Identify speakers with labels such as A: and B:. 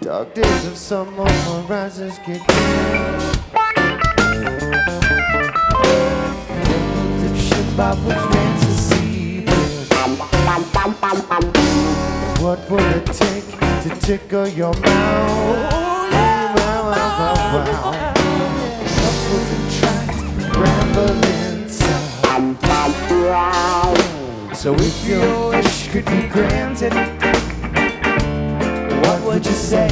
A: Dark days of summer horizons get clear. Temple ship I was meant to see. What would it take to tickle your mouth? Shuffle the tracks, rambling sound. So if your wish could be granted, what would you say?